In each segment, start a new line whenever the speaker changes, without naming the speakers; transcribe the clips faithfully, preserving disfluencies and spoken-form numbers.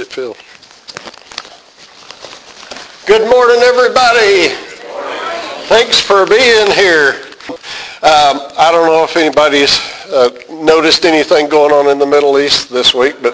Phil. Good morning, everybody.
Good morning.
Thanks for being here. Um, I don't know if anybody's uh, noticed anything going on in the Middle East this week, but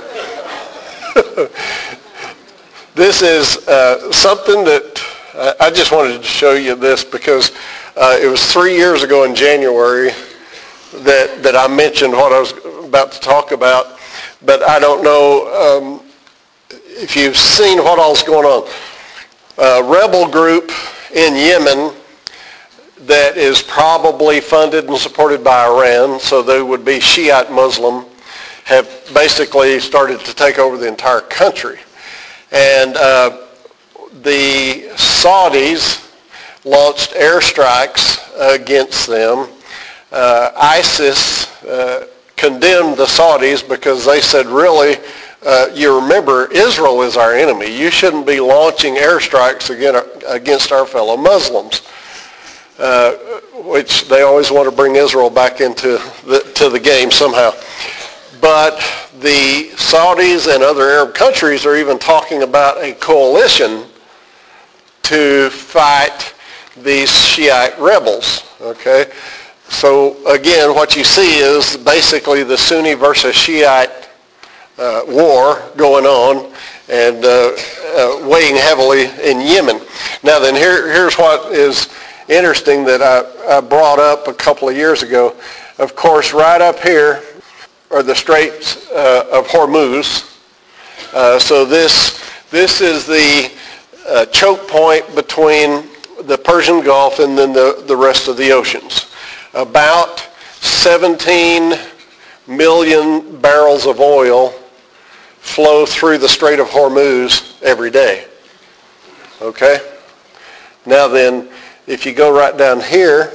this is uh, something that uh, I just wanted to show you this because uh, it was three years ago in January that, that I mentioned what I was about to talk about, but I don't know um, if you've seen what all's going on. A rebel group in Yemen that is probably funded and supported by Iran, so they would be Shiite Muslim, have basically started to take over the entire country. And uh, the Saudis launched airstrikes against them. Uh, ISIS uh, condemned the Saudis because they said, really, Uh, you remember, Israel is our enemy. You shouldn't be launching airstrikes against our fellow Muslims, uh, which they always want to bring Israel back into the, to the game somehow. But the Saudis and other Arab countries are even talking about a coalition to fight these Shiite rebels. Okay, so again, what you see is basically the Sunni versus Shiite Uh, war going on and uh, uh, weighing heavily in Yemen. Now then, here, here's what is interesting that I, I brought up a couple of years ago. Of course, right up here are the Straits uh, of Hormuz. Uh, so this, this is the uh, choke point between the Persian Gulf and then the, the rest of the oceans. About seventeen million barrels of oil flow through the Strait of Hormuz every day. Okay? Now then, if you go right down here,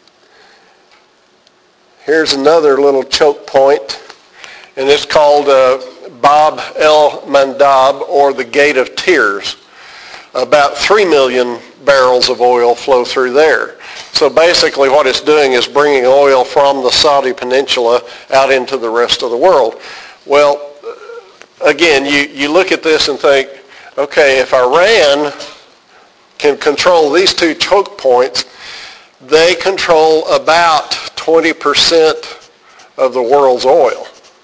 here's another little choke point, and it's called uh, Bab el-Mandab, or the Gate of Tears. About three million barrels of oil flow through there. So basically what it's doing is bringing oil from the Saudi Peninsula out into the rest of the world. Well, again, you, you look at this and think, okay, if Iran can control these two choke points, they control about twenty percent of the world's oil,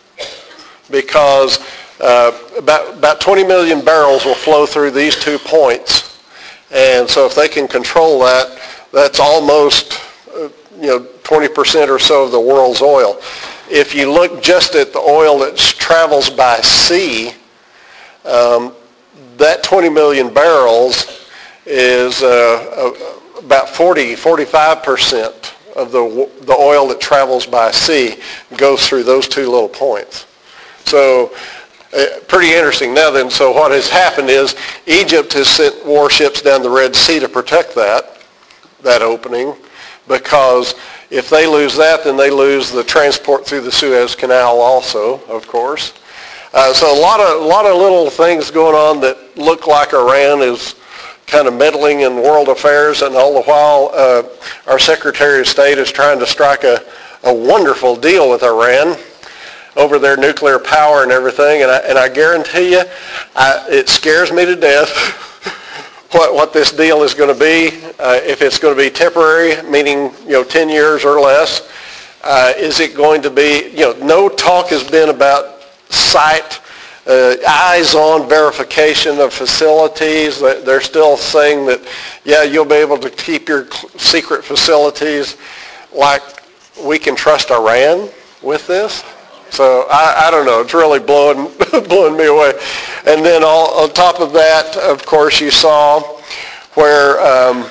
because uh, about, about twenty million barrels will flow through these two points. And so if they can control that, that's almost uh, you know, twenty percent or so of the world's oil. If you look just at the oil that travels by sea, um, that twenty million barrels is uh, about forty, forty-five percent of the, the oil that travels by sea goes through those two little points. So uh, pretty interesting. Now then, so what has happened is Egypt has sent warships down the Red Sea to protect that, that opening, because if they lose that, then they lose the transport through the Suez Canal also, of course. Uh, so a lot of a lot of little things going on that look like Iran is kind of meddling in world affairs, and all the while uh, our Secretary of State is trying to strike a, a wonderful deal with Iran over their nuclear power and everything. And I, and I guarantee you, I, it scares me to death What, what this deal is going to be, uh, if it's going to be temporary, meaning, you know, ten years or less. Uh, is it going to be, you know, no talk has been about site, uh, eyes-on verification of facilities. They're still saying that, yeah, you'll be able to keep your secret facilities. Like, we can trust Iran with this? So I, I don't know. It's really blowing blowing me away. And then all, on top of that, of course, you saw where um,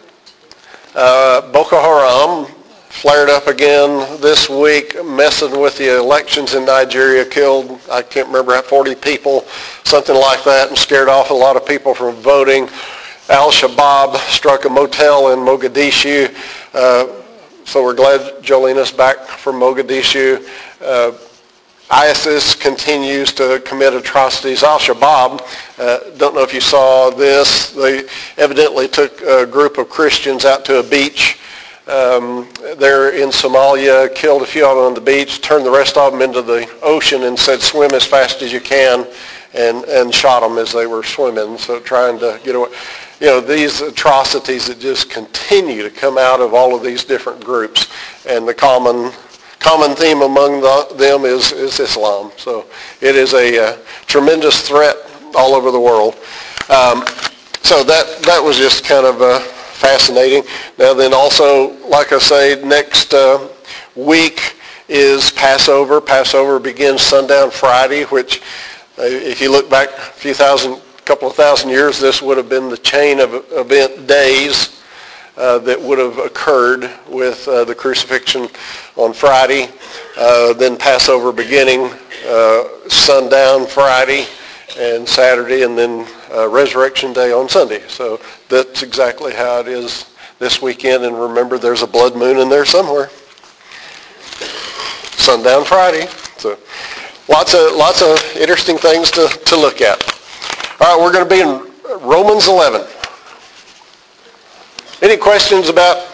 uh, Boko Haram flared up again this week, messing with the elections in Nigeria, killed, I can't remember, forty people, something like that, and scared off a lot of people from voting. Al-Shabaab struck a motel in Mogadishu. Uh, so we're glad Jolina's back from Mogadishu. Uh, ISIS continues to commit atrocities. Al-Shabaab, uh, don't know if you saw this, they evidently took a group of Christians out to a beach um, there in Somalia, killed a few of them on the beach, turned the rest of them into the ocean and said, swim as fast as you can, and, and shot them as they were swimming, so trying to get away. You know, these atrocities that just continue to come out of all of these different groups, and the common common theme among the, them is, is Islam. So it is a uh, tremendous threat all over the world. Um, so that that was just kind of uh, fascinating. Now then also, like I say, next uh, week is Passover. Passover begins sundown Friday, which uh, if you look back a few thousand, couple of thousand years, this would have been the chain of event days uh, that would have occurred with uh, the crucifixion on Friday, uh, then Passover beginning uh, sundown Friday and Saturday, and then uh, Resurrection Day on Sunday. So that's exactly how it is this weekend. And remember, there's a blood moon in there somewhere. Sundown Friday. So lots of lots of interesting things to, to look at. All right, we're going to be in Romans eleven. Any questions about?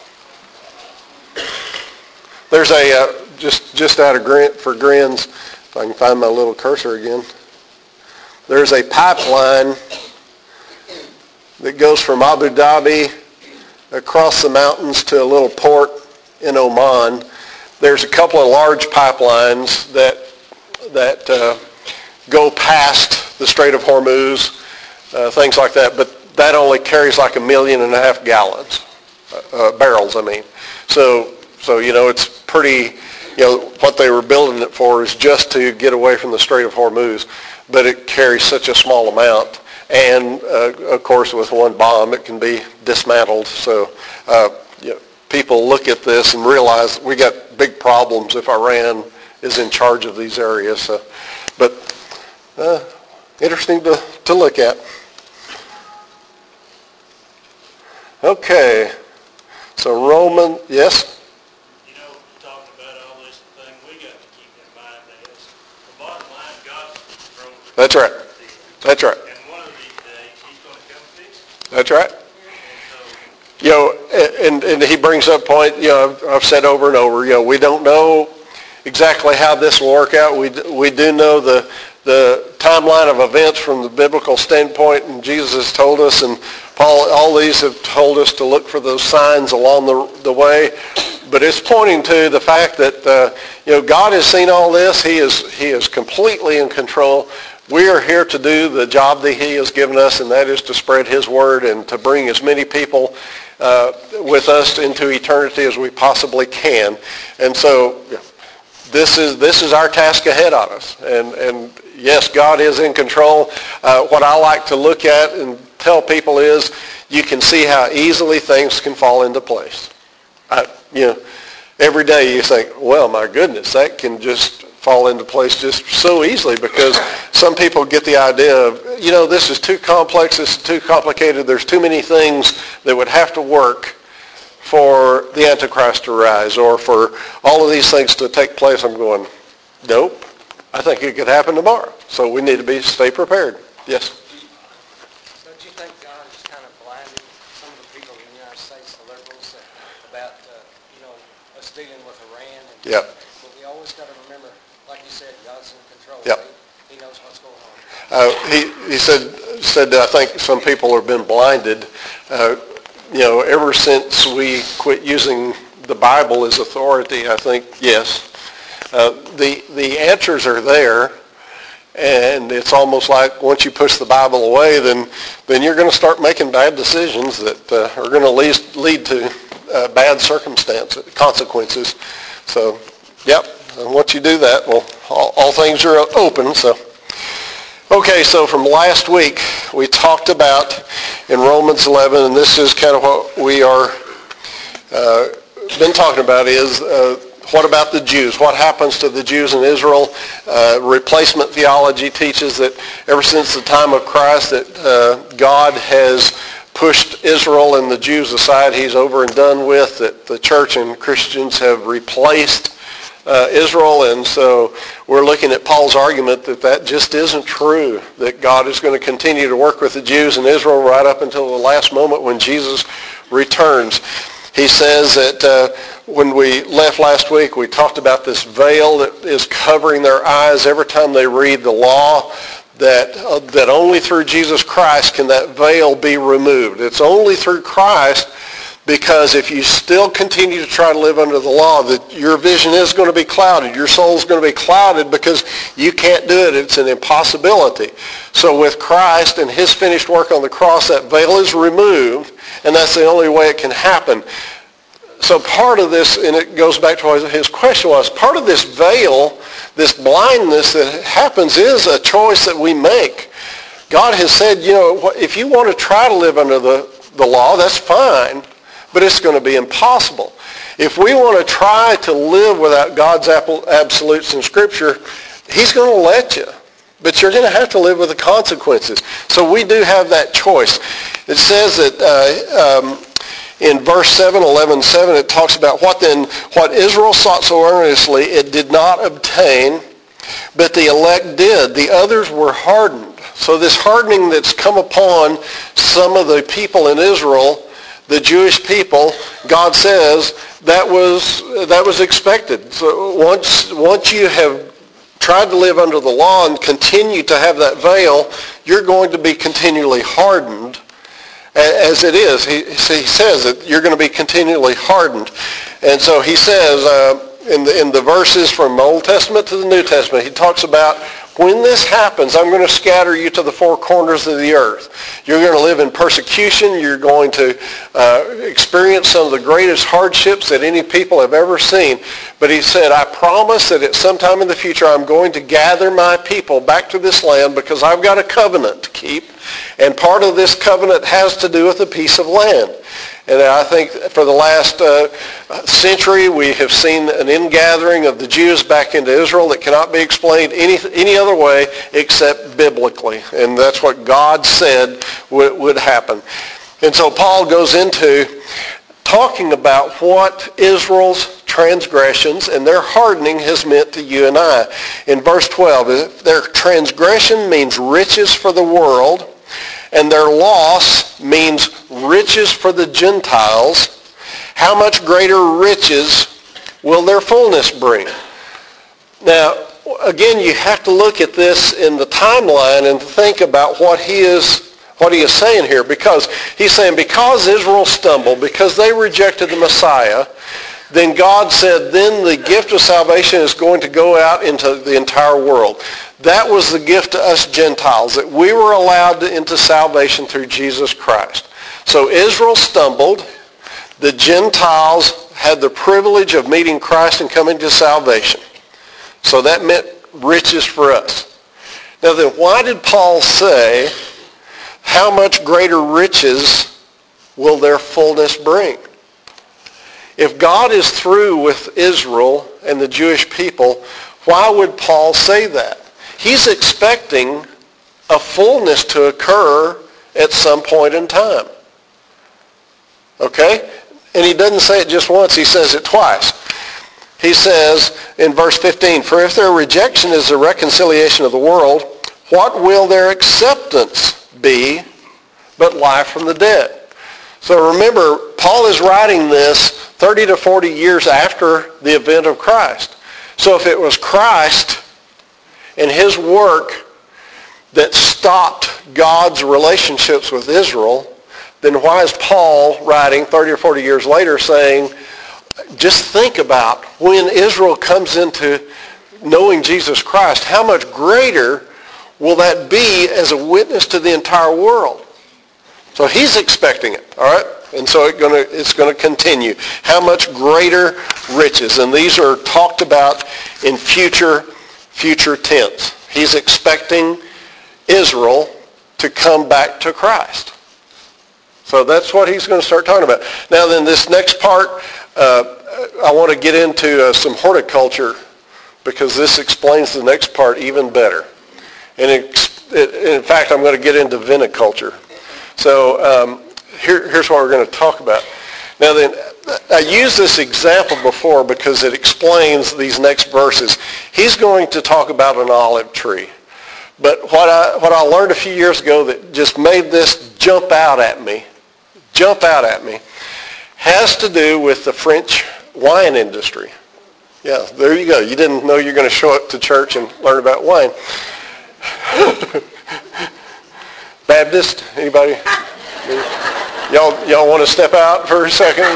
There's a uh, just just out of grin for grins. If I can find my little cursor again. There's a pipeline that goes from Abu Dhabi across the mountains to a little port in Oman. There's a couple of large pipelines that that uh, go past the Strait of Hormuz, uh, things like that. But that only carries like a million and a half gallons, uh, uh, barrels. I mean, so so you know it's pretty. You know what they were building it for is just to get away from the Strait of Hormuz, but it carries such a small amount. And uh, of course, with one bomb, it can be dismantled. So uh, you know, people look at this and realize we got big problems if Iran is in charge of these areas. So, but uh, interesting to, to look at. Okay, so Roman, yes?
You know, talking about all this thing, we got to keep in mind that the bottom line, God's in control.
That's right. That's right.
And one of these days, he's going to come fix it.
That's right.
And so,
You know, and, and he brings up a point, you know, I've, I've said over and over, you know, we don't know exactly how this will work out. We, we do know the the timeline of events from the biblical standpoint, and Jesus has told us, and Paul, all these have told us to look for those signs along the, the way. But it's pointing to the fact that, uh, you know, God has seen all this. He is, he is completely in control. We are here to do the job that he has given us, and that is to spread his word and to bring as many people uh, with us into eternity as we possibly can. And so you know, this is this is our task ahead on us. And, and yes, God is in control. Uh, what I like to look at and tell people is you can see how easily things can fall into place. I, you know, every day you think, well, my goodness, that can just fall into place just so easily, because some people get the idea of, you know, this is too complex, this is too complicated, there's too many things that would have to work for the Antichrist to rise or for all of these things to take place. I'm going, nope, I think it could happen tomorrow. So we need to be stay prepared. Yes?
Don't you think God is kind of blinding some of the people in the United States, the liberals, about, uh, you know, us dealing with Iran? And
Yep.
But we always got to remember, like you said, God's in control.
Yep.
He, he knows what's going on.
Uh, he he said said that I think some people have been blinded. Uh, you know, ever since we quit using the Bible as authority, I think yes, uh, the the answers are there, and it's almost like once you push the Bible away, then then you're going to start making bad decisions that uh, are going to lead lead to uh, bad circumstances, consequences. So, yep. And once you do that, well, all, all things are open. So. Okay, so from last week, we talked about in Romans eleven, and this is kind of what we are uh, been talking about, is uh, what about the Jews? What happens to the Jews in Israel? Uh, replacement theology teaches that ever since the time of Christ that uh, God has pushed Israel and the Jews aside. He's over and done with, that the church and Christians have replaced Uh, Israel, and so we're looking at Paul's argument that that just isn't true, that God is going to continue to work with the Jews in Israel right up until the last moment when Jesus returns. He says that uh, when we left last week, we talked about this veil that is covering their eyes every time they read the law. that, uh, that only through Jesus Christ can that veil be removed. It's only through Christ, because if you still continue to try to live under the law, that your vision is going to be clouded. Your soul is going to be clouded because you can't do it. It's an impossibility. So with Christ and his finished work on the cross, that veil is removed, and that's the only way it can happen. So part of this, and it goes back to what his question was, part of this veil, this blindness that happens is a choice that we make. God has said, you know, if you want to try to live under the, the law, that's fine, but it's going to be impossible. If we want to try to live without God's absolutes in Scripture, he's going to let you. But you're going to have to live with the consequences. So we do have that choice. It says that uh, um, in verse seven, eleven seven, it talks about what then, what Israel sought so earnestly, it did not obtain, but the elect did. The others were hardened. So this hardening that's come upon some of the people in Israel, the Jewish people, God says that was that was expected. So once once you have tried to live under the law and continue to have that veil, you're going to be continually hardened, as it is. He, he says that you're going to be continually hardened, and so he says uh, in the in the verses from the Old Testament to the New Testament, he talks about, when this happens, I'm going to scatter you to the four corners of the earth. You're going to live in persecution. You're going to uh, experience some of the greatest hardships that any people have ever seen. But he said, I promise that at some time in the future, I'm going to gather my people back to this land because I've got a covenant to keep. And part of this covenant has to do with a piece of land. And I think for the last uh, century, we have seen an ingathering of the Jews back into Israel that cannot be explained any any other way except biblically. And that's what God said would, would happen. And so Paul goes into talking about what Israel's transgressions and their hardening has meant to you and I. In verse twelve, their transgression means riches for the world, and their loss means riches for the Gentiles. How much greater riches will their fullness bring? Now, again, you have to look at this in the timeline and think about what he is what he is saying here, because he's saying because Israel stumbled, because they rejected the Messiah, then God said, then the gift of salvation is going to go out into the entire world. That was the gift to us Gentiles, that we were allowed to, into salvation through Jesus Christ. So Israel stumbled. The Gentiles had the privilege of meeting Christ and coming to salvation. So that meant riches for us. Now then, why did Paul say, how much greater riches will their fullness bring? If God is through with Israel and the Jewish people, why would Paul say that? He's expecting a fullness to occur at some point in time. Okay? And he doesn't say it just once, he says it twice. He says in verse fifteen, for if their rejection is the reconciliation of the world, what will their acceptance be but life from the dead? So remember, Paul is writing this thirty to forty years after the event of Christ. So if it was Christ and his work that stopped God's relationships with Israel, then why is Paul writing thirty or forty years later saying, just think about when Israel comes into knowing Jesus Christ, how much greater will that be as a witness to the entire world? So he's expecting it, all right? And so it gonna, it's going to continue. How much greater riches? And these are talked about in future, future tense. He's expecting Israel to come back to Christ. So that's what he's going to start talking about. Now then, this next part, uh, I want to get into uh, some horticulture because this explains the next part even better. And it, it, in fact, I'm going to get into viniculture. So um, here, here's what we're going to talk about. Now then, I used this example before because it explains these next verses. He's going to talk about an olive tree. But what I, what I learned a few years ago that just made this jump out at me, jump out at me, has to do with the French wine industry. Yeah, there you go. You didn't know you were going to show up to church and learn about wine. Baptist, anybody? Y'all, y'all want to step out for a second?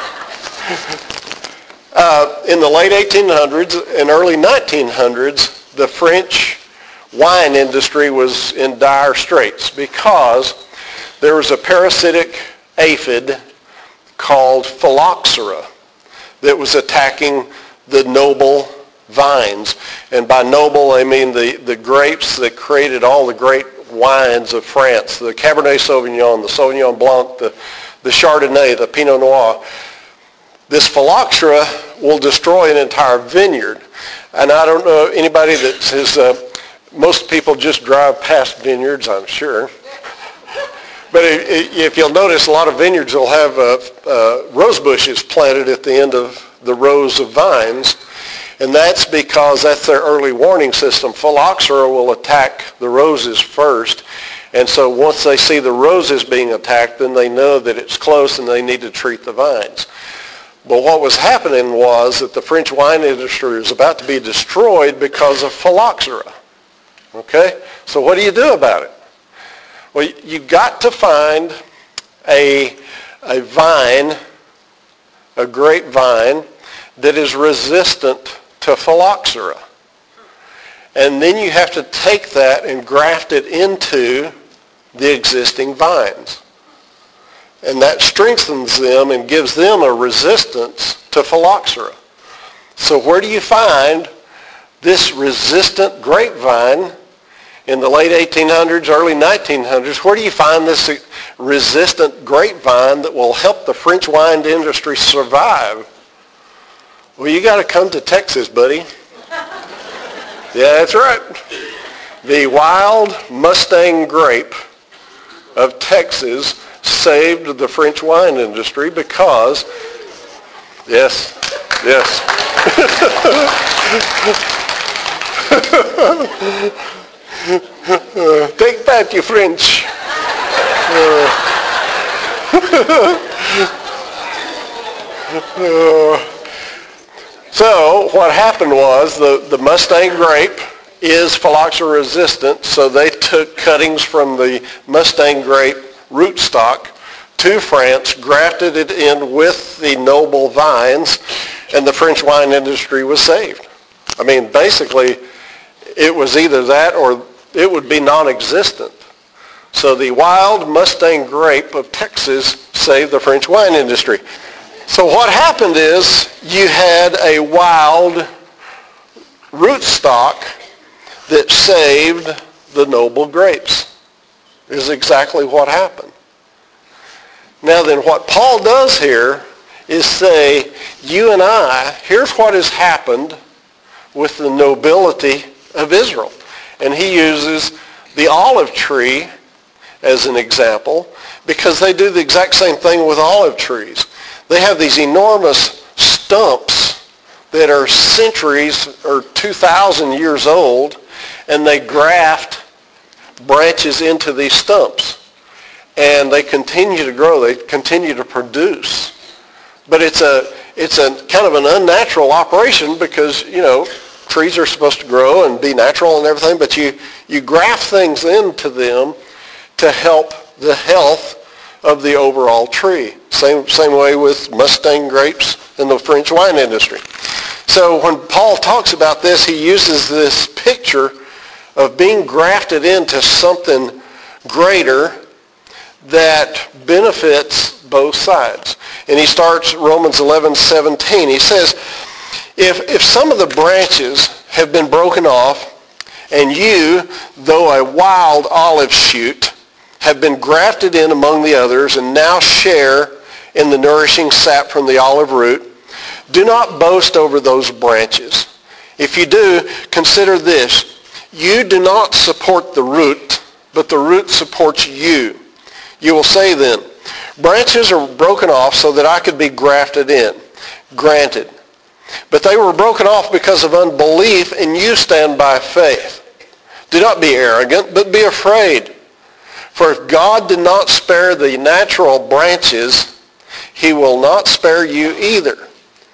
Uh, in the late eighteen hundreds and early nineteen hundreds, the French wine industry was in dire straits because there was a parasitic aphid called phylloxera that was attacking the noble vines. And by noble, I mean the, the grapes that created all the great wines of France, the Cabernet Sauvignon, the Sauvignon Blanc, the, the Chardonnay, the Pinot Noir. This phylloxera will destroy an entire vineyard. And I don't know anybody that has, uh, most people just drive past vineyards, I'm sure. But if you'll notice, a lot of vineyards will have uh, uh, rose bushes planted at the end of the rows of vines. And that's because that's their early warning system. Phylloxera will attack the roses first. And so once they see the roses being attacked, then they know that it's close and they need to treat the vines. But what was happening was that the French wine industry was about to be destroyed because of phylloxera. Okay? So what do you do about it? Well, you've got to find a, a vine, a grapevine, that is resistant to phylloxera. And then you have to take that and graft it into the existing vines. And that strengthens them and gives them a resistance to phylloxera. So where do you find this resistant grapevine in the late eighteen hundreds, early nineteen hundreds? Where do you find this resistant grapevine that will help the French wine industry survive? Well, you got to come to Texas, buddy. Yeah, that's right. The wild Mustang grape of Texas saved the French wine industry because, yes, yes. uh, take that, you French. Uh, uh, So what happened was the, the Mustang grape is phylloxera resistant, so they took cuttings from the Mustang grape rootstock to France, grafted it in with the noble vines, and the French wine industry was saved. I mean, basically, it was either that or it would be non-existent. So the wild Mustang grape of Texas saved the French wine industry. So what happened is you had a wild rootstock that saved the noble grapes. Is exactly what happened. Now then, what Paul does here is say, you and I, here's what has happened with the nobility of Israel. And he uses the olive tree as an example because they do the exact same thing with olive trees. They have these enormous stumps that are centuries or two thousand years old, and they graft branches into these stumps. And they continue to grow. They continue to produce. But it's a it's a kind of an unnatural operation because, you know, trees are supposed to grow and be natural and everything, but you, you graft things into them to help the health of the overall tree. Same, same way with Mustang grapes in the French wine industry. So when Paul talks about this, he uses this picture of being grafted into something greater that benefits both sides. And he starts Romans eleven seventeen. He says, if, if some of the branches have been broken off, and you, though a wild olive shoot, have been grafted in among the others and now share in the nourishing sap from the olive root, do not boast over those branches. If you do, consider this. You do not support the root, but the root supports you. You will say then, branches are broken off so that I could be grafted in. Granted. But they were broken off because of unbelief, and you stand by faith. Do not be arrogant, but be afraid. For if God did not spare the natural branches, he will not spare you either.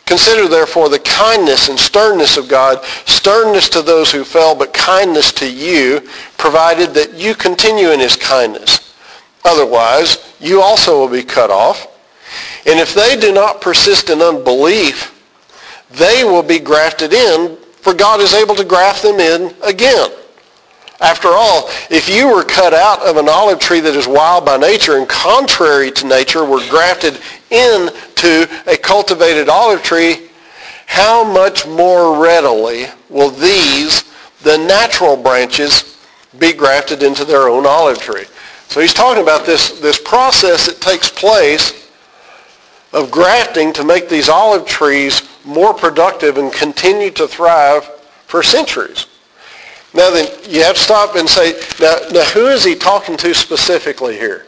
Consider therefore the kindness and sternness of God, sternness to those who fell, but kindness to you, provided that you continue in his kindness. Otherwise, you also will be cut off. And if they do not persist in unbelief, they will be grafted in, for God is able to graft them in again. After all, if you were cut out of an olive tree that is wild by nature and contrary to nature were grafted into a cultivated olive tree, how much more readily will these, the natural branches, be grafted into their own olive tree? So he's talking about this, this process that takes place of grafting to make these olive trees more productive and continue to thrive for centuries. Now then, you have to stop and say, now, now who is he talking to specifically here?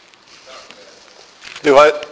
Do what?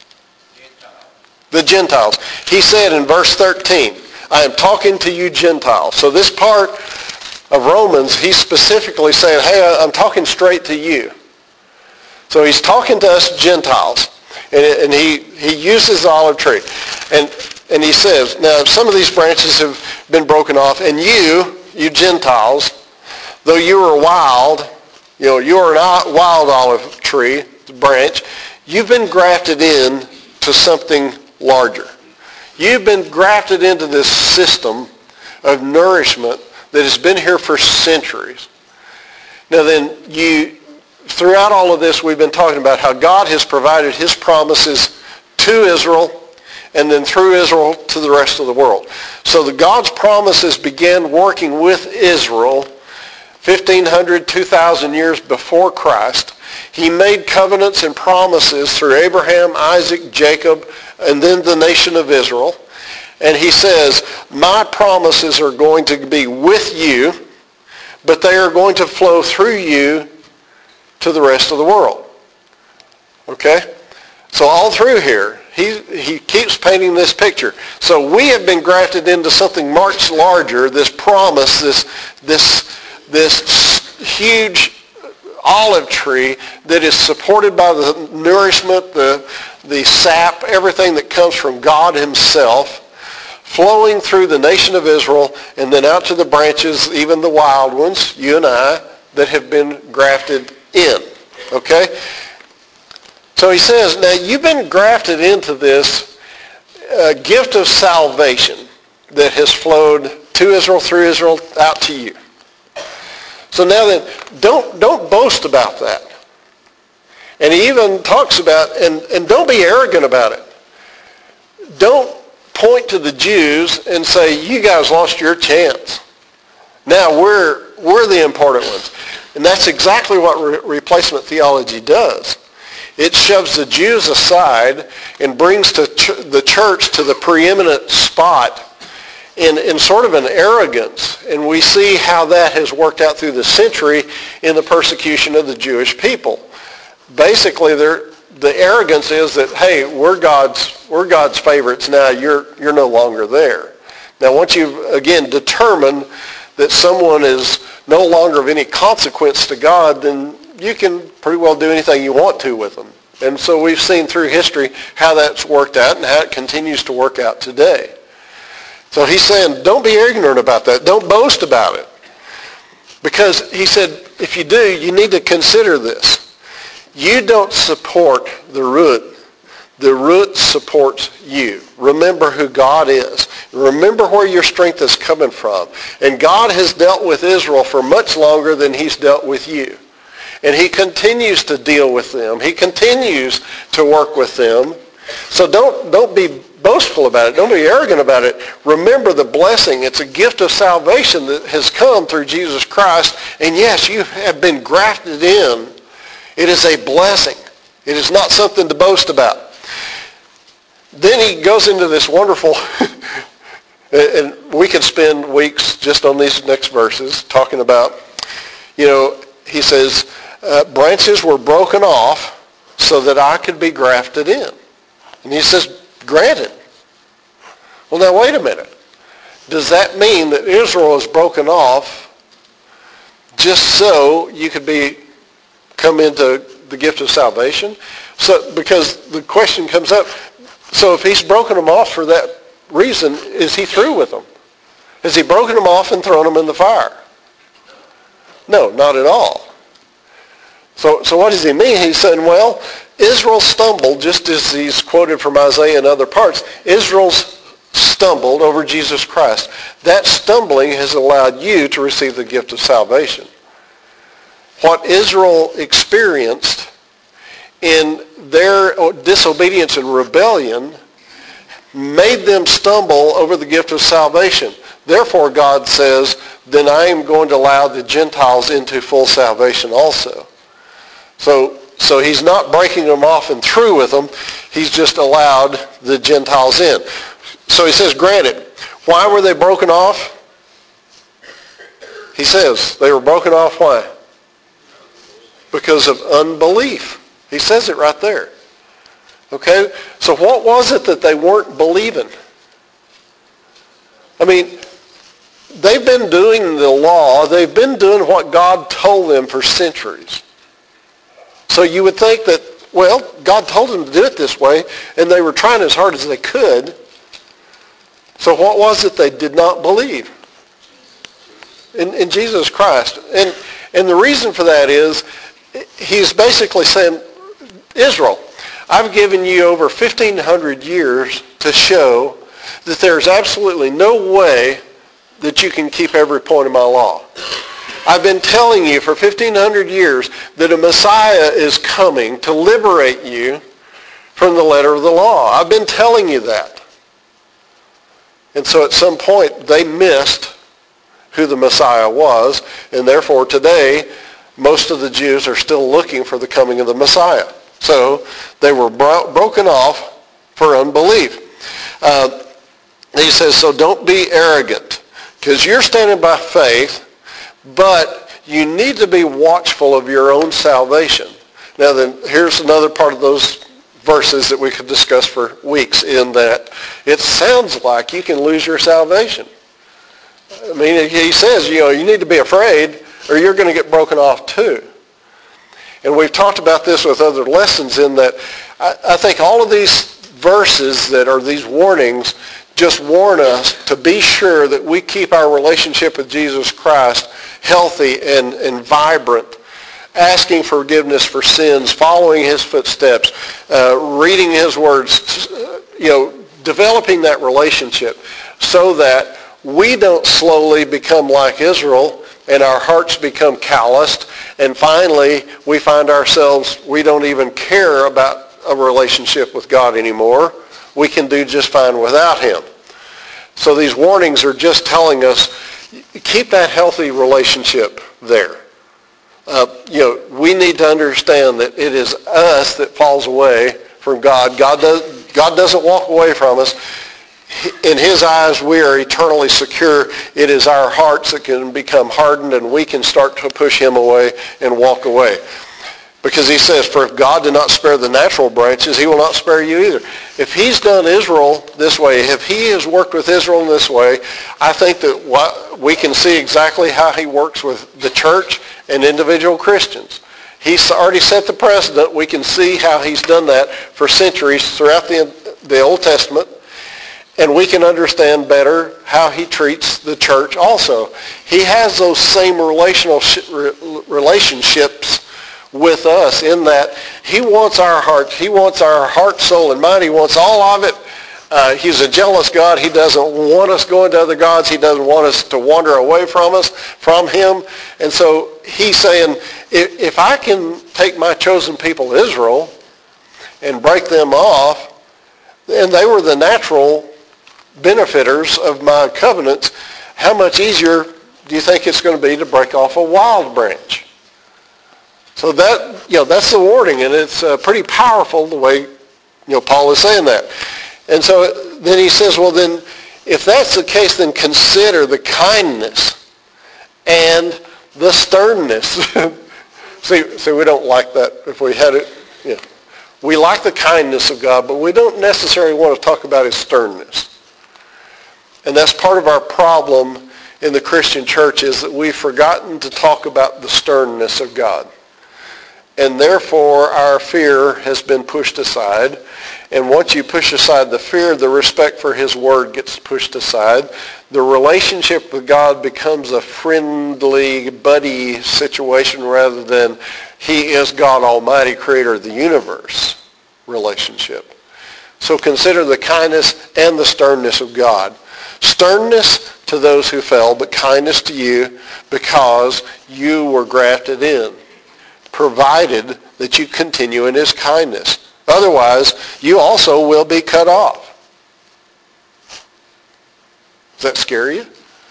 The Gentiles. He said in verse thirteen, I am talking to you Gentiles. So this part of Romans, he's specifically saying, hey, I'm talking straight to you. So he's talking to us Gentiles. And, and he, he uses the olive tree. And, and he says, now some of these branches have been broken off, and you, you Gentiles, though you are wild, you know, you are not wild olive tree, branch, you've been grafted in to something larger. You've been grafted into this system of nourishment that has been here for centuries. Now then, you, throughout all of this, we've been talking about how God has provided his promises to Israel and then through Israel to the rest of the world. So the God's promises began working with Israel fifteen hundred, two thousand years before Christ. He made covenants and promises through Abraham, Isaac, Jacob, and then the nation of Israel. And he says, my promises are going to be with you, but they are going to flow through you to the rest of the world. Okay? So all through here, he, he keeps painting this picture. So we have been grafted into something much larger, this promise, this, this, this huge olive tree that is supported by the nourishment, the, the sap, everything that comes from God himself, flowing through the nation of Israel and then out to the branches, even the wild ones, you and I, that have been grafted in. Okay? So he says, now you've been grafted into this uh, gift of salvation that has flowed to Israel, through Israel, out to you. So now then, don't, don't boast about that. And he even talks about, and, and don't be arrogant about it. Don't point to the Jews and say, you guys lost your chance. Now we're, we're the important ones. And that's exactly what re- replacement theology does. It shoves the Jews aside and brings to ch- the church to the preeminent spot in, in sort of an arrogance. And we see how that has worked out through the century in the persecution of the Jewish people. Basically, they're, the arrogance is that, hey, we're God's, we're God's favorites now. You're, you're no longer there. Now, once you've, again, determined that someone is no longer of any consequence to God, then you can pretty well do anything you want to with them. And so we've seen through history how that's worked out and how it continues to work out today. So he's saying, don't be ignorant about that. Don't boast about it. Because he said, if you do, you need to consider this. You don't support the root. The root supports you. Remember who God is. Remember where your strength is coming from. And God has dealt with Israel for much longer than he's dealt with you. And he continues to deal with them. He continues to work with them. So don't, don't be boastful about it. Don't be arrogant about it. Remember the blessing. It's a gift of salvation that has come through Jesus Christ. And yes, you have been grafted in. It is a blessing. It is not something to boast about. Then he goes into this wonderful, and we could spend weeks just on these next verses talking about, you know, he says, uh, branches were broken off so that I could be grafted in. And he says, granted. Well, now wait a minute. Does that mean that Israel is broken off just so you could be come into the gift of salvation? So, because the question comes up, so if he's broken them off for that reason, is he through with them? Has he broken them off and thrown them in the fire? No, not at all. So, so what does he mean? He's saying, well, Israel stumbled, just as he's quoted from Isaiah and other parts. Israel's stumbled over Jesus Christ. That stumbling has allowed you to receive the gift of salvation. What Israel experienced in their disobedience and rebellion made them stumble over the gift of salvation. Therefore, God says, then I am going to allow the Gentiles into full salvation also. So, so he's not breaking them off and through with them. He's just allowed the Gentiles in. So he says, granted, why were they broken off? He says, they were broken off, why? Because of unbelief. He says it right there. Okay? So what was it that they weren't believing? I mean, they've been doing the law. They've been doing what God told them for centuries. So you would think that, well, God told them to do it this way, and they were trying as hard as they could. So what was it they did not believe? In, in Jesus Christ. And, and the reason for that is, he's basically saying, Israel, I've given you over fifteen hundred years to show that there's absolutely no way that you can keep every point of my law. I've been telling you for fifteen hundred years that a Messiah is coming to liberate you from the letter of the law. I've been telling you that. And so at some point they missed who the Messiah was, and therefore today most of the Jews are still looking for the coming of the Messiah. So they were bro- broken off for unbelief. Uh, he says, so don't be arrogant, because you're standing by faith, but you need to be watchful of your own salvation. Now then, here's another part of those verses that we could discuss for weeks, in that it sounds like you can lose your salvation. I mean, he says, you know, you need to be afraid or you're going to get broken off too. And we've talked about this with other lessons, in that I, I think all of these verses that are these warnings just warn us to be sure that we keep our relationship with Jesus Christ healthy and, and vibrant, asking forgiveness for sins, following his footsteps, uh, reading his words, you know, developing that relationship so that we don't slowly become like Israel and our hearts become calloused, and finally we find ourselves, we don't even care about a relationship with God anymore. We can do just fine without him. So these warnings are just telling us, keep that healthy relationship there. Uh, you know, we need to understand that it is us that falls away from God. God does, God doesn't walk away from us. In his eyes, we are eternally secure. It is our hearts that can become hardened, and we can start to push him away and walk away. Because he says, for if God did not spare the natural branches, he will not spare you either. If he's done Israel this way, if he has worked with Israel in this way, I think that what, we can see exactly how he works with the church and individual Christians. He's already set the precedent. We can see how he's done that for centuries throughout the, the Old Testament. And we can understand better how he treats the church also. He has those same relational relationships with us, in that he wants our heart. He wants our heart, soul, and mind. He wants all of it. Uh, he's a jealous God. He doesn't want us going to other gods. He doesn't want us to wander away from us, from him. And so he's saying, if, if I can take my chosen people, Israel, and break them off, and they were the natural benefiters of my covenants, how much easier do you think it's going to be to break off a wild branch? So that, you know, that's the warning, and it's uh, pretty powerful the way, you know, Paul is saying that. And so then he says, well then, if that's the case, then consider the kindness and the sternness. see, see, we don't like that if we had it, you know. We like the kindness of God, but we don't necessarily want to talk about his sternness. And that's part of our problem in the Christian church, is that we've forgotten to talk about the sternness of God. and therefore our fear has been pushed aside. And once you push aside the fear, the respect for his word gets pushed aside. The relationship with God becomes a friendly, buddy situation rather than he is God Almighty, creator of the universe relationship. So consider the kindness and the sternness of God. Sternness to those who fell, but kindness to you because you were grafted in, provided that you continue in his kindness. Otherwise, you also will be cut off. Does that scare you?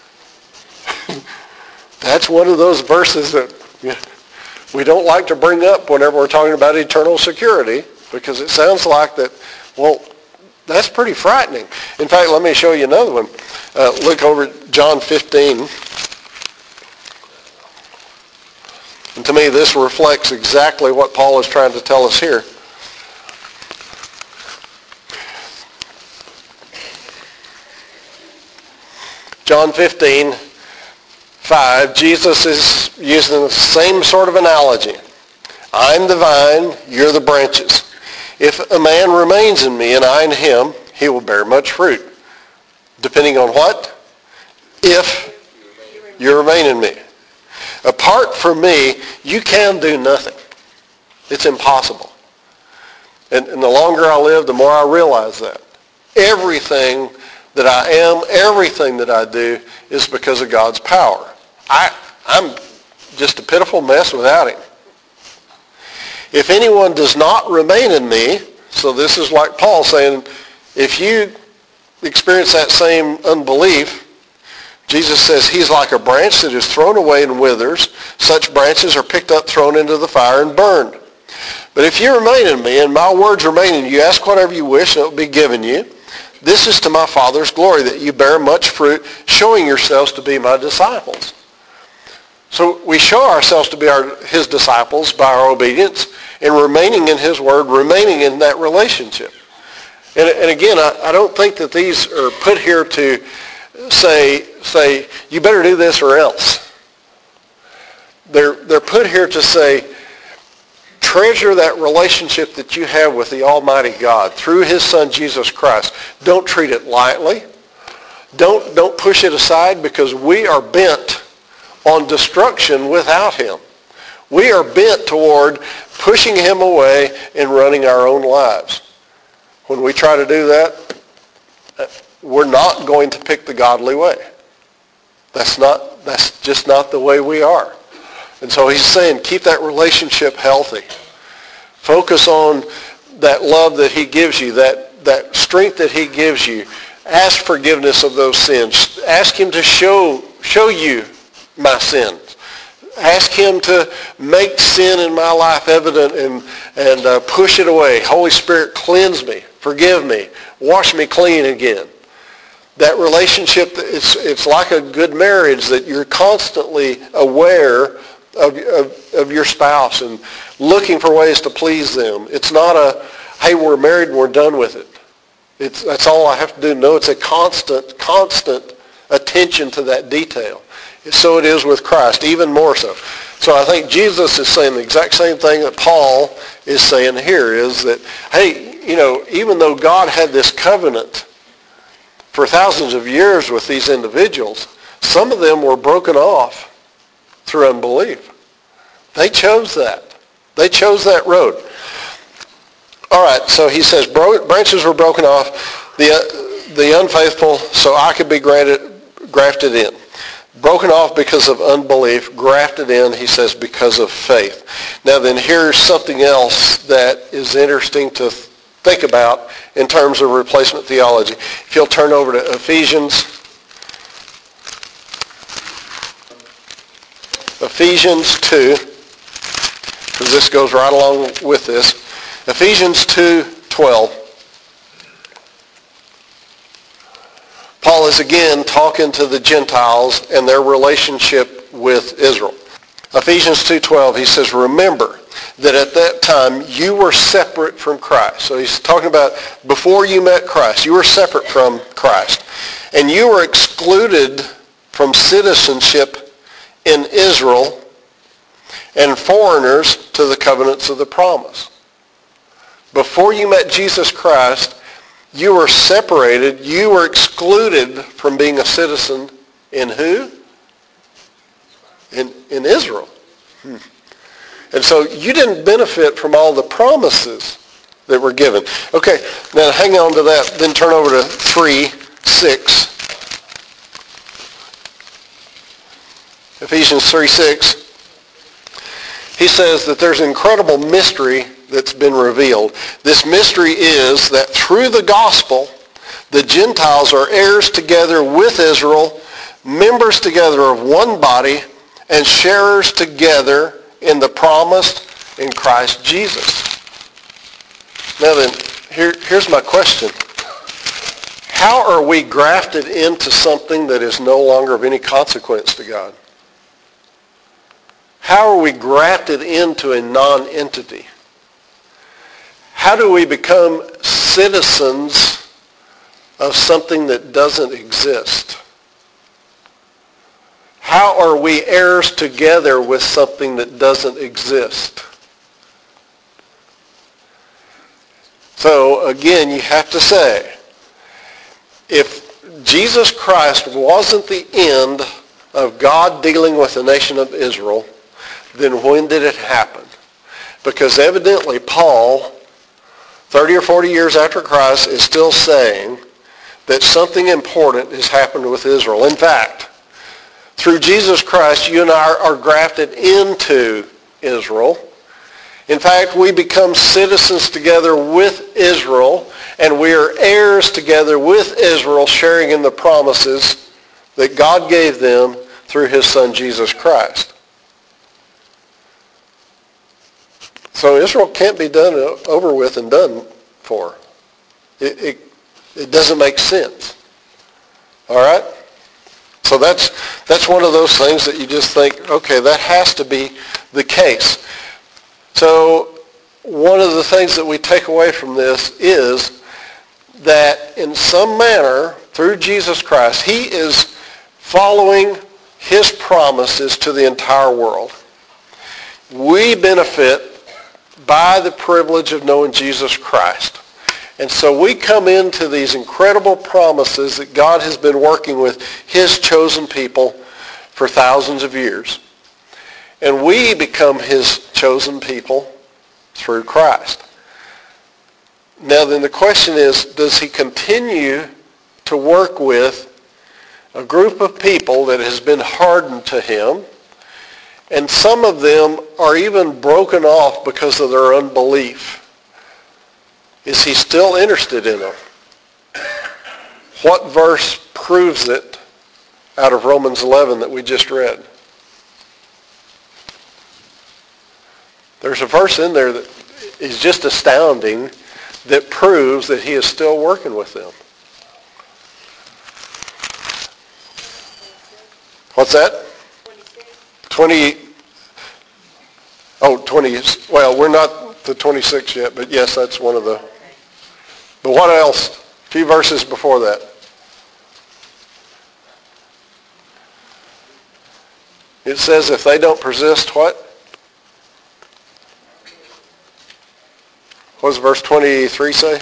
That's one of those verses that we don't like to bring up whenever we're talking about eternal security, because it sounds like that, well, that's pretty frightening. In fact, let me show you another one. Uh, look over at John fifteen. And to me, this reflects exactly what Paul is trying to tell us here. John fifteen, five, Jesus is using the same sort of analogy. I'm the vine, you're the branches. If a man remains in me and I in him, he will bear much fruit. Depending on what? If you remain in me. Apart from me, you can do nothing. It's impossible. And, and the longer I live, the more I realize that. Everything that I am, everything that I do is because of God's power. I, I'm just a pitiful mess without him. If anyone does not remain in me, so this is like Paul saying, if you experience that same unbelief, Jesus says he's like a branch that is thrown away and withers. Such branches are picked up, thrown into the fire, and burned. But if you remain in me, and my words remain in you, ask whatever you wish, and it will be given you. This is to my Father's glory, that you bear much fruit, showing yourselves to be my disciples. So we show ourselves to be our, his disciples by our obedience and remaining in his word, remaining in that relationship. And, and again, I, I don't think that these are put here to say, say, you better do this or else. They're, they're put here to say, treasure that relationship that you have with the Almighty God through his Son, Jesus Christ. Don't treat it lightly. Don't, don't push it aside, because we are bent on destruction without him. We are bent toward pushing him away and running our own lives. When we try to do that, we're not going to pick the godly way. That's not, that's just not the way we are. And so he's saying, keep that relationship healthy. Focus on that love that he gives you, that, that strength that he gives you. Ask forgiveness of those sins. Ask him to show, show you my sins. Ask him to make sin in my life evident and, and uh, push it away. Holy Spirit, cleanse me, forgive me, wash me clean again. That relationship, it's, it's like a good marriage, that you're constantly aware of, of, of your spouse and looking for ways to please them. It's not a, hey, we're married and we're done with it. It's, that's all I have to do. No, it's a constant, constant attention to that detail. So it is with Christ, even more so. So I think Jesus is saying the exact same thing that Paul is saying here, is that, hey, you know, even though God had this covenant for thousands of years with these individuals, some of them were broken off through unbelief. They chose that. They chose that road. All right, so he says, branches were broken off, the, uh, the unfaithful, so I could be granted, grafted in. Broken off because of unbelief, grafted in, he says, because of faith. Now then, here's something else that is interesting to think about in terms of replacement theology. If you'll turn over to Ephesians. Ephesians two, because this goes right along with this. Ephesians two twelve. Paul is again talking to the Gentiles and their relationship with Israel. Ephesians two twelve, he says, remember that at that time you were separate from Christ. So he's talking about before you met Christ, you were separate from Christ. And you were excluded from citizenship in Israel and foreigners to the covenants of the promise. Before you met Jesus Christ, you were separated, you were excluded from being a citizen in who? In, in Israel. Hmm. And so you didn't benefit from all the promises that were given. Okay, now hang on to that, then turn over to three six. Ephesians three six. He says that there's an incredible mystery that's been revealed. This mystery is that through the gospel, the Gentiles are heirs together with Israel, members together of one body, and sharers together in the promise in Christ Jesus. Now then, here, here's my question. How are we grafted into something that is no longer of any consequence to God? How are we grafted into a non-entity? How do we become citizens of something that doesn't exist? How are we heirs together with something that doesn't exist? So again, you have to say, if Jesus Christ wasn't the end of God dealing with the nation of Israel, then when did it happen? Because evidently Paul, thirty or forty years after Christ, is still saying that something important has happened with Israel. In fact, through Jesus Christ, you and I are grafted into Israel. In fact, we become citizens together with Israel, and we are heirs together with Israel, sharing in the promises that God gave them through his Son, Jesus Christ. So Israel can't be done over with and done for. It, it, it doesn't make sense. All right? So that's that's one of those things that you just think, okay, that has to be the case. So one of the things that we take away from this is that in some manner, through Jesus Christ, he is following his promises to the entire world. We benefit by the privilege of knowing Jesus Christ. And so we come into these incredible promises that God has been working with his chosen people for thousands of years. And we become his chosen people through Christ. Now then the question is, does he continue to work with a group of people that has been hardened to him? And some of them are even broken off because of their unbelief. Is he still interested in them? What verse proves it out of Romans eleven that we just read? There's a verse in there that is just astounding that proves that he is still working with them. What's that? twenty, oh, twenty, well, we're not to twenty-six yet, but yes, that's one of the, but what else? A few verses before that. It says if they don't persist, what? What does verse twenty-three say?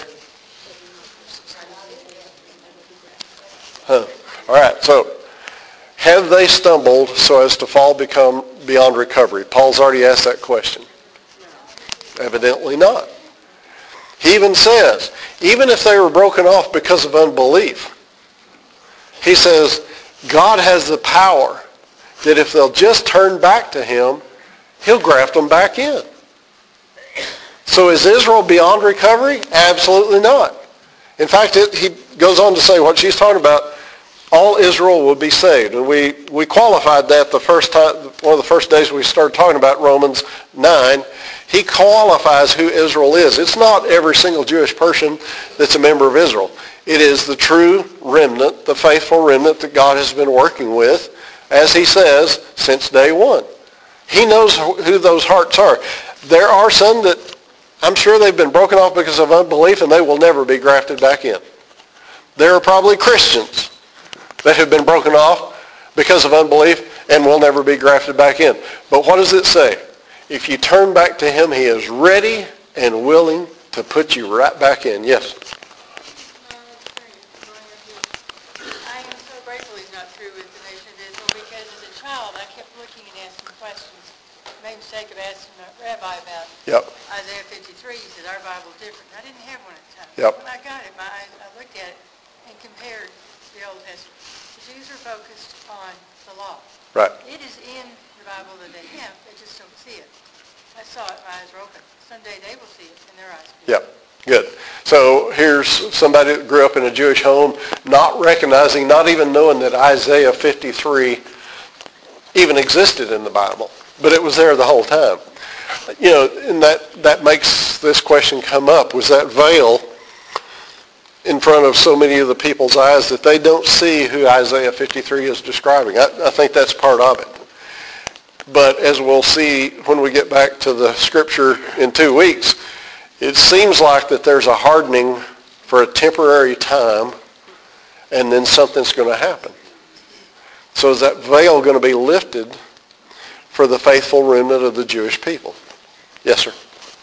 Huh. All right, so have they stumbled so as to fall become beyond recovery? Paul's already asked that question. Evidently not. He even says, even if they were broken off because of unbelief, he says, God has the power that if they'll just turn back to him, he'll graft them back in. So is Israel beyond recovery? Absolutely not. In fact, it, he goes on to say what she's talking about, all Israel will be saved. And we, we qualified that the first time, one of the first days we started talking about Romans nine. He qualifies who Israel is. It's not every single Jewish person that's a member of Israel. It is the true remnant, the faithful remnant that God has been working with, as he says, since day one. He knows who those hearts are. There are some that I'm sure they've been broken off because of unbelief and they will never be grafted back in. There are probably Christians that have been broken off because of unbelief and will never be grafted back in. But what does it say? if you turn back to him, he is ready and willing to put you right back in. Yes?
I am so grateful he's not through with the Nation of Israel, because as a child I kept looking and asking questions. I made the mistake of asking a rabbi about
Yep.
Isaiah fifty-three. He said, our Bible's different. I didn't have one at the time.
Yep.
When I got it, my eyes, I looked at it and compared the Old Testament. The Jews are focused on the law.
Right.
It is in the Bible that they have. They just don't see it. I saw it, my eyes were open. Someday they will see it and their eyes will be
Yep. Good. So here's somebody that grew up in a Jewish home, not recognizing, not even knowing that Isaiah fifty-three even existed in the Bible, but it was there the whole time. You know, and that, that makes this question come up. Was that veil in front of so many of the people's eyes that they don't see who Isaiah fifty-three is describing? I, I think that's part of it. But as we'll see when we get back to the scripture in two weeks, it seems like that there's a hardening for a temporary time, and then something's going to happen. So is that veil going to be lifted for the faithful remnant of the Jewish people? Yes, sir.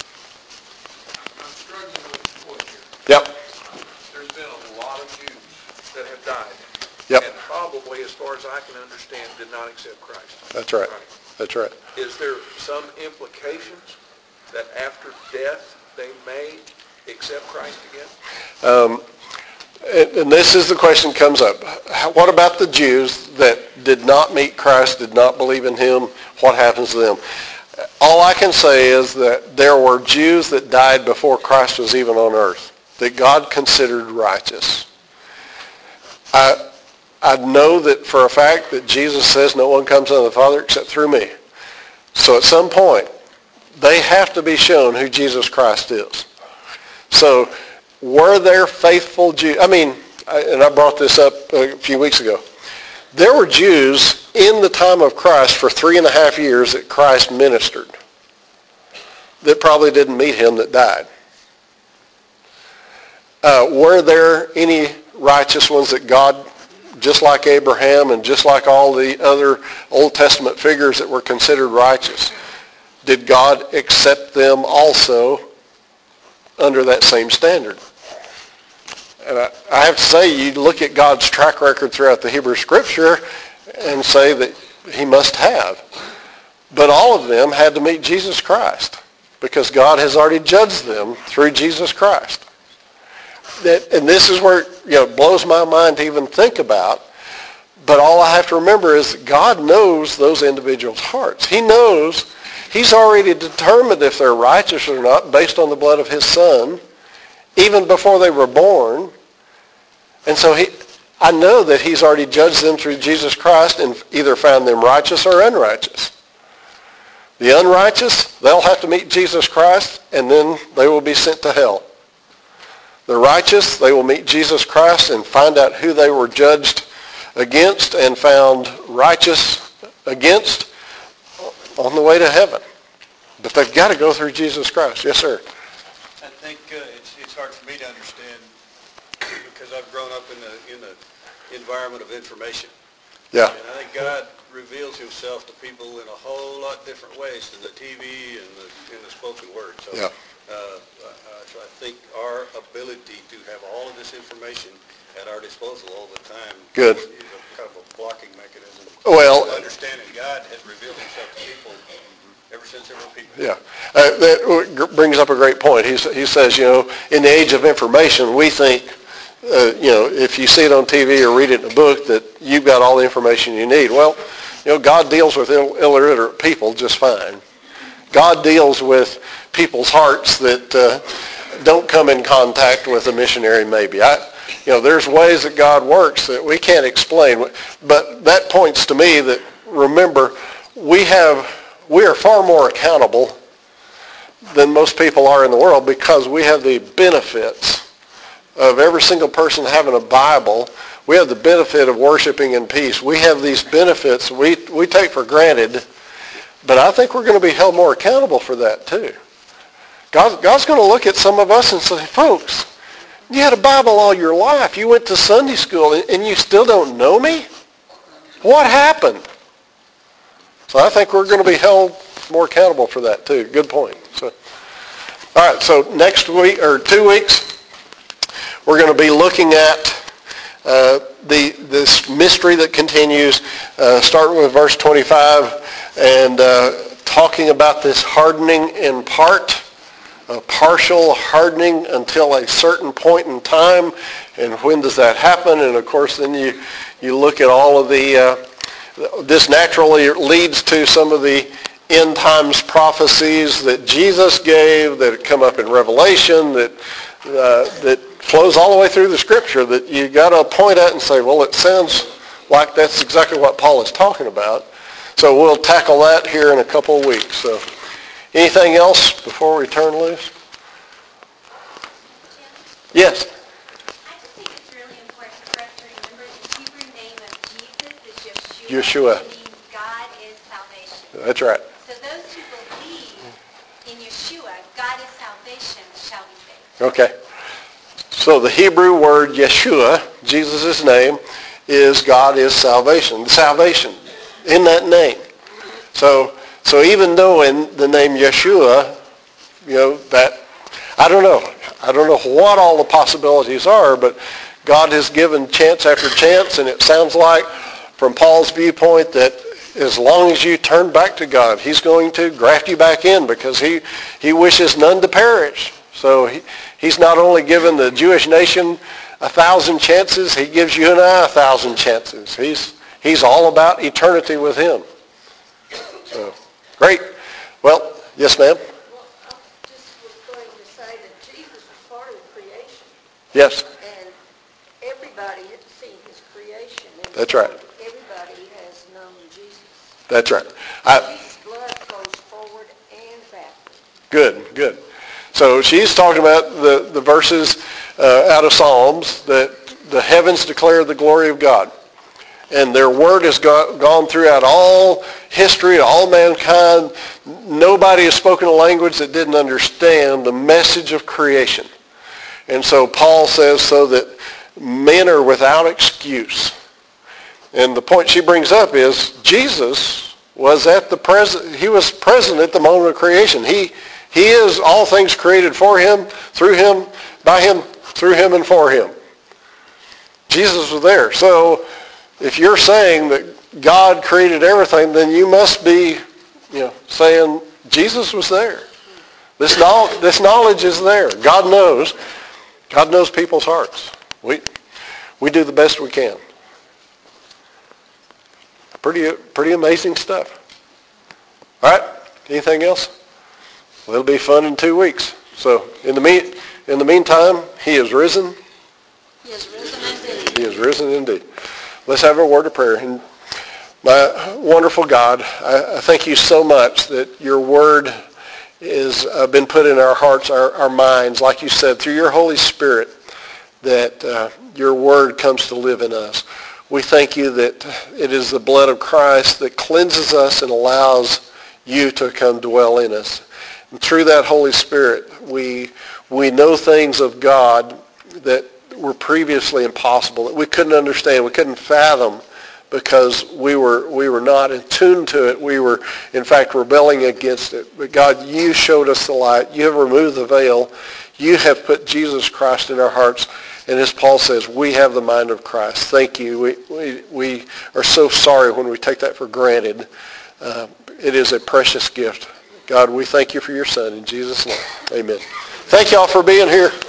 I'm struggling with the point here.
Yep.
There's been a lot of Jews that have died.
Yep.
And probably, as far as I can understand, did not accept Christ.
That's right. That's right.
Is there some implications that after death they may accept Christ again?
Um, and, and this is the question that comes up. How, what about the Jews that did not meet Christ, did not believe in him? What happens to them? All I can say is that there were Jews that died before Christ was even on earth, that God considered righteous. I, I know that for a fact that Jesus says no one comes unto the Father except through me. So at some point, they have to be shown who Jesus Christ is. So were there faithful Jews? I mean, I, and I brought this up a few weeks ago. There were Jews in the time of Christ for three and a half years that Christ ministered that probably didn't meet him that died. Uh, were there any righteous ones that God, just like Abraham and just like all the other Old Testament figures that were considered righteous, did God accept them also under that same standard? And I, I have to say, you look at God's track record throughout the Hebrew Scripture and say that he must have. But all of them had to meet Jesus Christ because God has already judged them through Jesus Christ. That, and this is where you know, it blows my mind to even think about. But all I have to remember is that God knows those individuals' hearts. He knows, he's already determined if they're righteous or not based on the blood of his Son, even before they were born. And so he, I know that he's already judged them through Jesus Christ and either found them righteous or unrighteous. The unrighteous, they'll have to meet Jesus Christ, and then they will be sent to hell. The righteous, they will meet Jesus Christ and find out who they were judged against and found righteous against on the way to heaven. But they've got to go through Jesus Christ. Yes, sir.
I think uh, it's it's hard for me to understand because I've grown up in the in the environment of information.
Yeah.
And I think God reveals himself to people in a whole lot different ways than the T V and the, and the spoken word. So,
Yeah.
uh, uh, so I think our ability to have all of this information at our disposal all the time
Good.
is a kind of a blocking mechanism.
Well-
Understanding God has revealed himself to people ever since there were people.
Yeah. Uh, that brings up a great point. He, he says, you know, in the age of information, we think, uh, you know, if you see it on T V or read it in a book, that you've got all the information you need. Well, you know, God deals with Ill- illiterate people just fine. God deals with people's hearts that uh, don't come in contact with a missionary maybe. I, you know, there's ways that God works that we can't explain. But that points to me that, remember, we have, we are far more accountable than most people are in the world because we have the benefits of every single person having a Bible. We have the benefit of worshiping in peace. We have these benefits we, we take for granted, but I think we're going to be held more accountable for that too. God, God's going to look at some of us and say, folks, you had a Bible all your life. You went to Sunday school and you still don't know me? What happened? So I think we're going to be held more accountable for that too. Good point. So, all right, so next week, or two weeks, we're going to be looking at uh, the this mystery that continues, uh, starting with verse twenty-five, and uh, talking about this hardening in part, a partial hardening until a certain point in time, and when does that happen? And of course, then you, you look at all of the, uh, this naturally leads to some of the end times prophecies that Jesus gave, that come up in Revelation, that uh, that flows all the way through the Scripture, that you got to point at and say, well, it sounds like that's exactly what Paul is talking about. So we'll tackle that here in a couple of weeks. So anything else before we turn loose? Yes?
I just think it's really important for us to remember the Hebrew name of Jesus is Yeshua.
Yeshua.
Which means God is salvation.
That's right.
So those who believe in Yeshua, God is salvation, shall be saved.
Okay. So the Hebrew word Yeshua, Jesus' name, is God is salvation. Salvation in that name. So so even though in the name Yeshua, you know, that, I don't know. I don't know what all the possibilities are, but God has given chance after chance, and it sounds like from Paul's viewpoint that as long as you turn back to God, he's going to graft you back in, because he, he wishes none to perish. So he, he's not only given the Jewish nation a thousand chances, he gives you and I a thousand chances. He's, he's all about eternity with him. So, great. Well, yes, ma'am?
Well, I just was going to say that Jesus was part of the creation,
Yes,
and everybody had seen his creation. And
that's right.
Everybody has known Jesus.
That's right. I,
Jesus' blood flows forward and backward.
Good, good. So she's talking about the, the verses uh, out of Psalms that the heavens declare the glory of God. And their word has go, gone throughout all history, all mankind. Nobody has spoken a language that didn't understand the message of creation. And so Paul says so that men are without excuse. And the point she brings up is Jesus was at the present, he was present at the moment of creation. He He is all things created for him, through him, by him, through him, and for him. Jesus was there. So if you're saying that God created everything, then you must be, you know, saying Jesus was there. This knowledge, this knowledge is there. God knows. God knows people's hearts. We we do the best we can. Pretty pretty amazing stuff. All right. Anything else? Well, it'll be fun in two weeks. So in the mean, in the meantime, he is risen.
He is risen indeed.
He is risen indeed. Let's have a word of prayer. And my wonderful God, I, I thank you so much that your word has uh, been put in our hearts, our, our minds, like you said, through your Holy Spirit, that uh, your word comes to live in us. We thank you that it is the blood of Christ that cleanses us and allows you to come dwell in us. And through that Holy Spirit, we we know things of God that were previously impossible, that we couldn't understand, we couldn't fathom, because we were we were not in tune to it. We were, in fact, rebelling against it. But God, you showed us the light. You have removed the veil. You have put Jesus Christ in our hearts. And as Paul says, we have the mind of Christ. Thank you. We we, we are so sorry when we take that for granted. Uh, it is a precious gift. God, we thank you for your Son. In Jesus' name, amen. Thank you all for being here.